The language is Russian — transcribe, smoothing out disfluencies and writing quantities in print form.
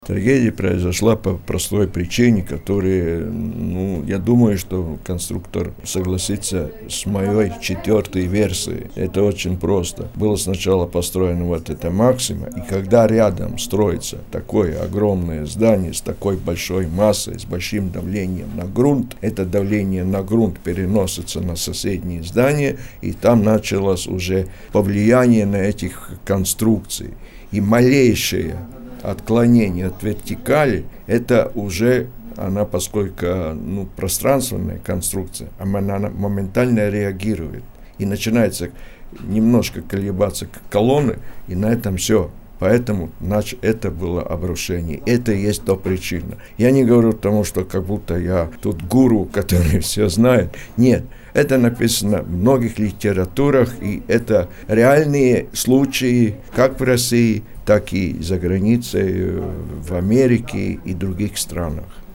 Трагедия произошла по простой причине, которая, я думаю, что конструктор согласится с моей четвертой версией. Это очень просто. Было сначала построено вот это Максима, и когда рядом строится такое огромное здание с такой большой массой, с большим давлением на грунт, это давление на грунт переносится на соседние здания, и там началось уже повлияние на этих конструкций. И малейшее отклонение от вертикали, это уже она, поскольку пространственная конструкция, она моментально реагирует. И начинается немножко колебаться колонны, и на этом все. Поэтому это было обрушение. Это и есть то причина. Я не говорю тому, что как будто я тут гуру, который все знает. Нет. Это написано в многих литературах, и это реальные случаи, как в России, так и за границей, в Америке и других странах.